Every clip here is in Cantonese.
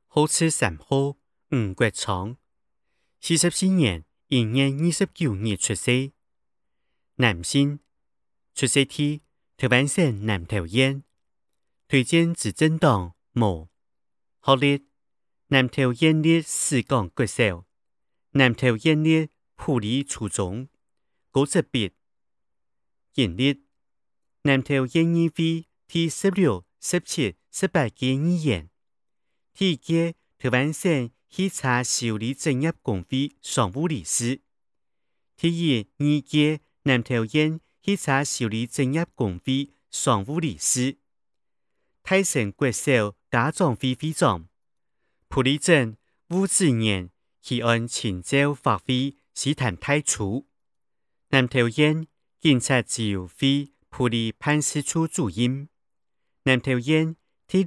好似3號吳國昌，44年1月29日出世，男性，出生地台灣省南投縣，推薦執政黨無，學歷南投縣立士港國小、南投縣立埔里初中，高職畢，經歷南投縣議會第16、17、18屆議員，第一屆台灣省汽車修理產業工會常務理事，第1、2屆南投縣汽車修理產業工會常務理事，太神國小家長會會長，埔里鎮戊子園期安青州發揮詩壇太初，南投縣警察自由會埔里辦事處主任，南投縣第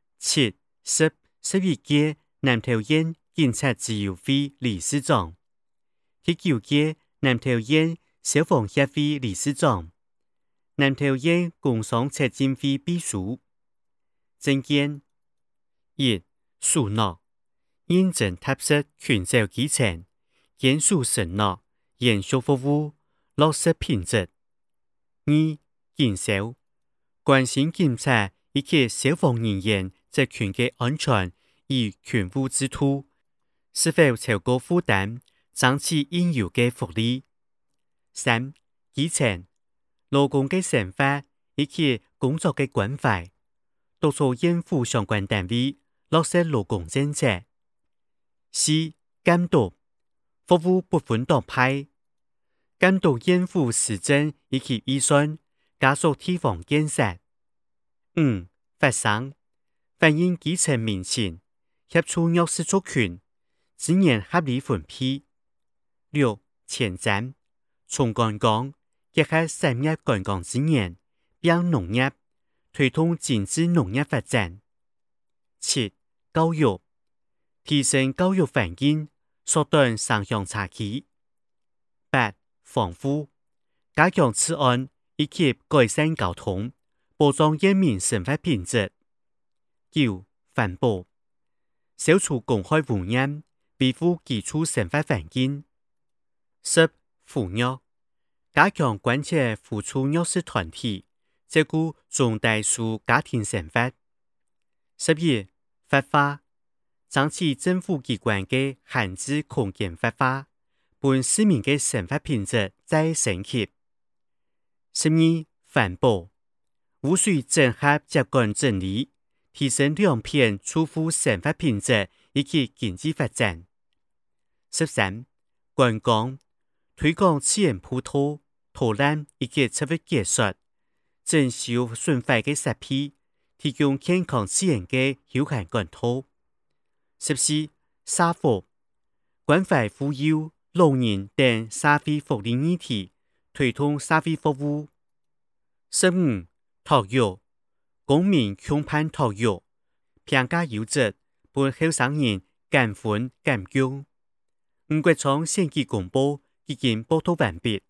6、7、10、11屆南投縣警察自由會理事長，第9屆南投縣消防協會理事長，南投縣工商促進會秘書。政見1. 屬諾，認真踏實尋找基層，堅守承諾，延續服務，落實品質。2. 謹守，關心警察以及消防人員職權的安全與權務之途，是否超過負擔，爭取應有的福利。3. 基層，勞工的生活以及工作的關懷，督促政府相關單位落實勞工政策。4. 監督，服務不分黨派，監督政府施政以及預算，加速地方建設。5. 發聲，反映基層民情，協助弱勢族群，資源合理分配。6. 前瞻，從觀光結合產業觀光資源，並農業，推動精緻農業發展。7. 教育，提升教育環境，縮短城鄉差距。8. 防護，加強治安以及改善交通，保障人民生活品質。9. 環保，消除公害污染，維護基礎生活環境。10. 扶弱，加強關切扶助弱勢團體，照顧中低收家庭生活。11. 發話，爭取政府機關的閒置空間發話，本市民的生活品質再升級。12. 環保，務須整合接管整理，提升兩片處戶生活品質以及經濟發展。13. 觀光，推廣自然普渡、導覽以及策劃解說，整修損壞的設備，提供健康自然的休閒管道。14. 社福，關懷婦幼、老人等社會福利議題，推動社會服務。15. 托育，公民強盼托育，評價優質，本後生人感恩感激。吳國昌選舉公報已經報道完畢。